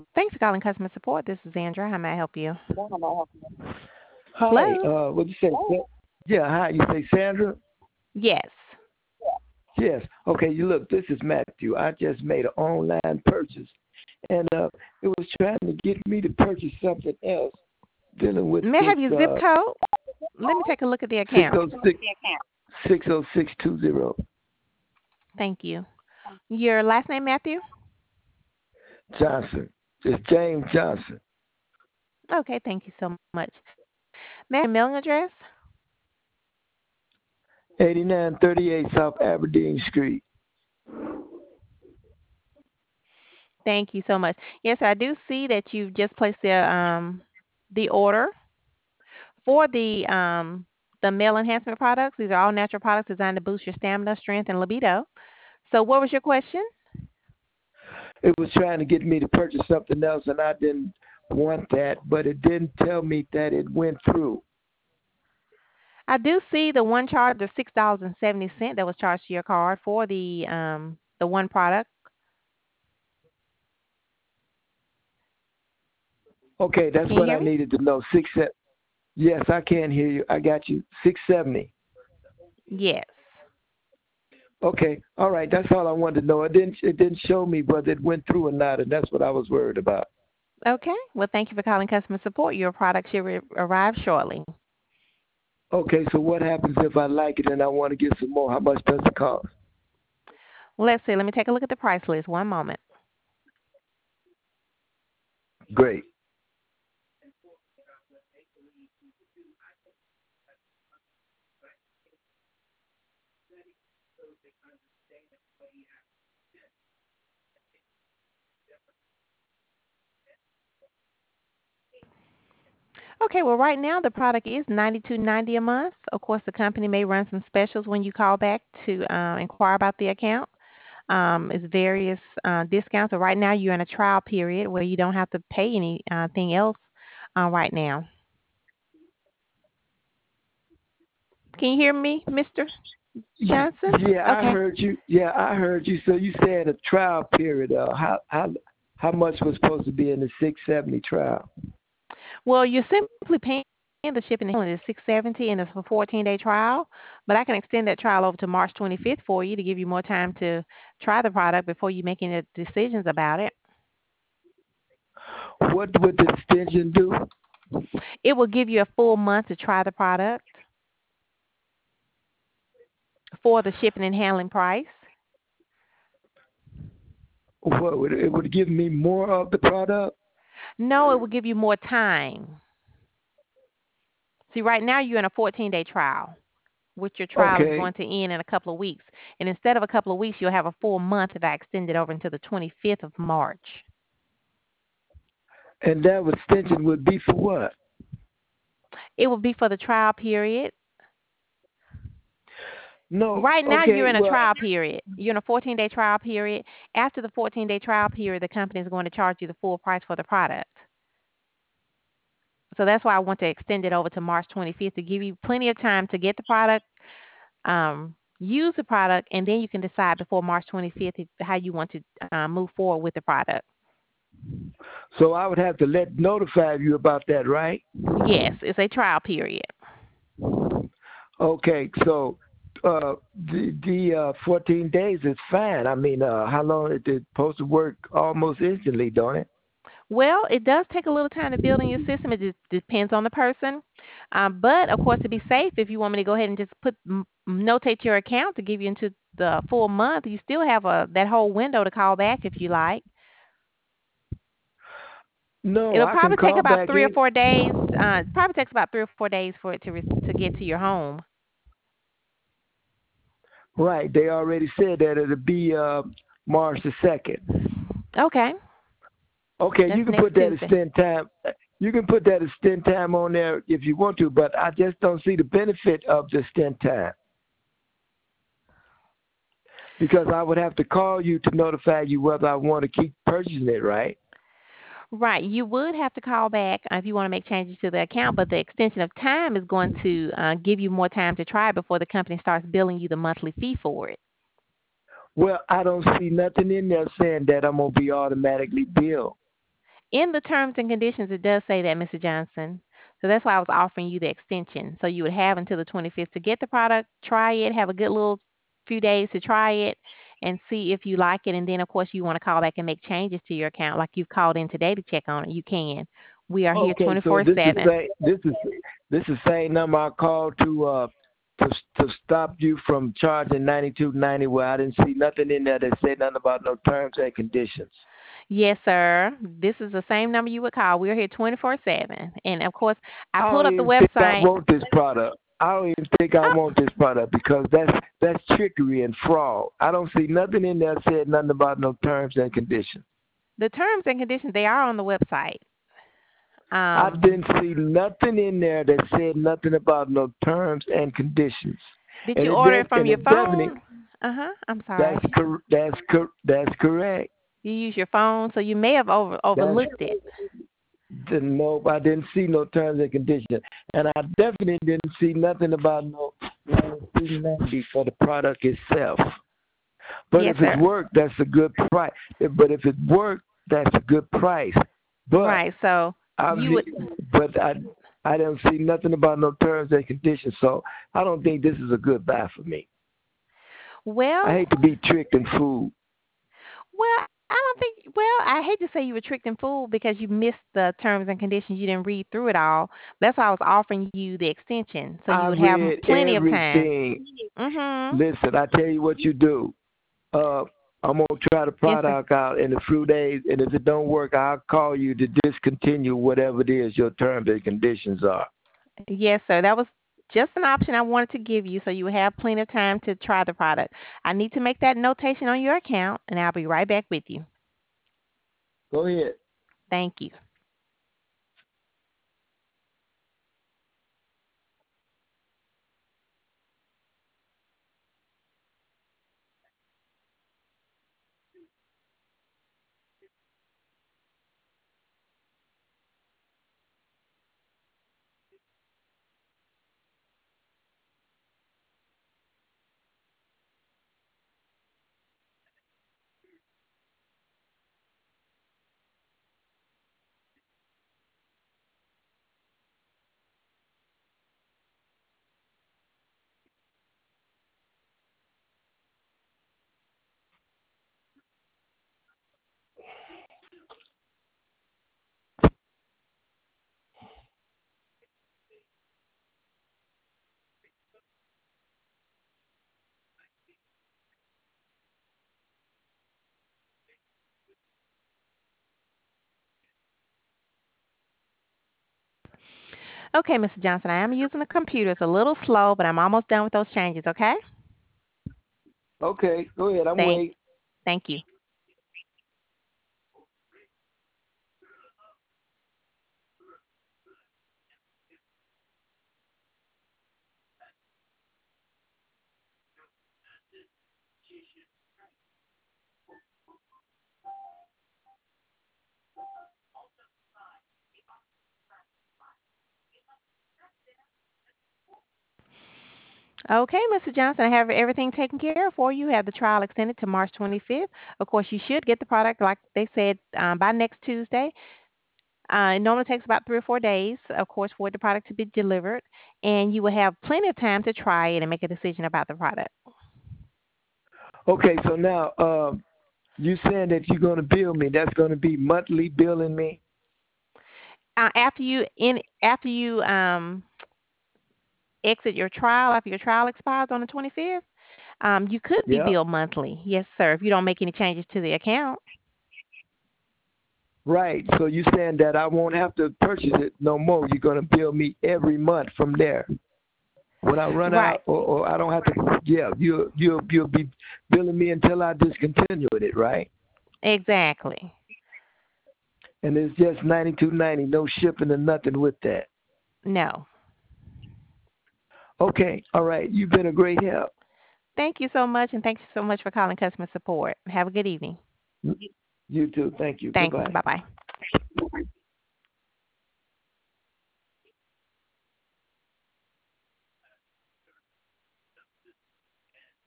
Thanks for calling customer support. This is Andra. How may I help you? Hi, Hello? what you say? Yeah, hi. You say Sandra? Yes. Yes. Okay. You look. This is Matthew. I just made an online purchase, and it was trying to get me to purchase something else dealing with May I this have your zip code? Let me take a look at the account. 606 60620 Thank you. Your last name, Matthew? Johnson. It's James Johnson, Okay, thank you so much. May I have your mailing address? 8938 South Aberdeen Street. Thank you so much. Yes, I do see that you've just placed the order for the male enhancement products. These are all natural products designed to boost your stamina, strength, and libido. So, what was your question? It was trying to get me to purchase something else, and I didn't want that, but it didn't tell me that it went through. I do see the one charge of $6.70 that was charged to your card for the one product. Okay, that's Can you what hear I me? needed to know. Yes, I can hear you. I got you. 670. Yes. Okay, all right. That's all I wanted to know. It didn't show me whether it went through or not, and that's what I was worried about. Okay. Well, thank you for calling customer support. Your product should arrive shortly. Okay, so what happens if I like it and I want to get some more? How much does it cost? Let's see. Let me take a look at the price list. One moment. Great. Okay. Well, right now the product is $92.90 a month. Of course, the company may run some specials when you call back to inquire about the account. It's various discounts. So right now you're in a trial period where you don't have to pay anything else right now. Can you hear me, Mr. Johnson? Yeah, I Okay. heard you. Yeah, I heard you. So you said a trial period. How much was supposed to be in the 670 trial? Well, you're simply paying the shipping and handling is $670 and it's a 14-day trial. But I can extend that trial over to March 25th for you to give you more time to try the product before you make any decisions about it. What would the extension do? It will give you a full month to try the product for the shipping and handling price. What would it would give me more of the product? No, it will give you more time. See, right now you're in a 14-day trial, which your trial is Okay, going to end in a couple of weeks. And instead of a couple of weeks, you'll have a full month if I extend it over until the 25th of March. and that extension would be for what? It will be for the trial period. No. Right now, Okay. you're in a Well, trial period. You're in a 14-day trial period. After the 14-day trial period, the company is going to charge you the full price for the product. So that's why I want to extend it over to March 25th to give you plenty of time to get the product, use the product, and then you can decide before March 25th how you want to move forward with the product. so I would have to let notify you about that, right? Yes, it's a trial period. Okay. So the 14 days is fine. I mean, how long it is supposed to work almost instantly, don't it? Well, it does take a little time to build in your system. It just depends on the person. But of course, to be safe, if you want me to go ahead and just notate your account to give you into the full month, you still have that whole window to call back if you like. No, It'll I can probably take call about back three or in. 4 days. It probably takes about 3 or 4 days for it to get to your home. Right. They already said that it'll be March the 2nd. Okay, Okay, that's you can next put that Tuesday. extend time. You can put that extend time on there if you want to, but I just don't see the benefit of the extend time because I would have to call you to notify you whether I want to keep purchasing it, right? Right. You would have to call back if you want to make changes to the account, but the extension of time is going to give you more time to try before the company starts billing you the monthly fee for it. Well, I don't see nothing in there saying that I'm gonna be automatically billed. In the terms and conditions, it does say that, Mr. Johnson. So that's why I was offering you the extension. So you would have until the 25th to get the product, try it, have a good little few days to try it, and see if you like it. And then, of course, you want to call back and make changes to your account, like you've called in today to check on it. You can. We are here Okay, so this is 24/7. this is same number I called to stop you from charging 92.90 where I didn't see nothing in there that said nothing about no terms and conditions. Yes, sir. This is the same number you would call. We're here 24/7. And of course, I I pulled don't up the even think I website. want this product. I don't even think I Oh, want this product because that's trickery and fraud. I don't see nothing in there said nothing about no terms and conditions. the terms and conditions, they are on the website. I Um, didn't see nothing in there that said nothing about no terms and conditions. did And you it order def it from and your it definitely phone? Uh-huh. I'm that's sorry. that's correct. You use your phone, so you may have That's overlooked it. no, I didn't see no terms and conditions, and I definitely didn't see nothing about no 390 for the product itself. But Yes, if it sir. worked, that's a good price. But if it worked, that's a good price. But Right. So I'm you would, but I don't see nothing about no terms and conditions. So I don't think this is a good buy for me. I well, hate to be tricked and fooled. well, I don't think, well, I hate to say you were tricked and fooled because you missed the terms and conditions. You didn't read through it all. That's why I was offering you the extension, so I you would have read plenty of time. everything. Mm-hmm. Listen, I tell you what you do. Uh, I'm gonna try the Yes, sir. product out in a few days, and if it don't work, I'll call you to discontinue whatever it is your terms and conditions are. Yes, sir. That was just an option I wanted to give you so you would have plenty of time to try the product. I need to make that notation on your account, and I'll be right back with you. Go ahead. Thank you. Okay, Mr. Johnson, I am using the computer. It's a little slow, but I'm almost done with those changes, okay? Okay, go ahead. I'm Thank, waiting. thank you. Okay, Mr. Johnson, I have everything taken care of for you. Have the trial extended to March 25th. Of course, you should get the product, like they said, by next Tuesday. It normally takes about 3 or 4 days, of course, for the product to be delivered, and you will have plenty of time to try it and make a decision about the product. Okay, so now you saying that you're gonna bill me? That's gonna be monthly billing me? After you exit your trial, after your trial expires on the 25th, you could be Yeah. billed monthly. Yes, sir. If you don't make any changes to the account. Right. So you saying that I won't have to purchase it no more? You're gonna bill me every month from there. When I run Right. out, or I don't have to. Yeah, you'll be billing me until I discontinue it, right? Exactly. And it's just 92.90, no shipping or nothing with that. No. Okay. All right. You've been a great help. Thank you so much, and thank you so much for calling customer support. Have a good evening. You too. Thank you. Thanks. Goodbye. Bye bye.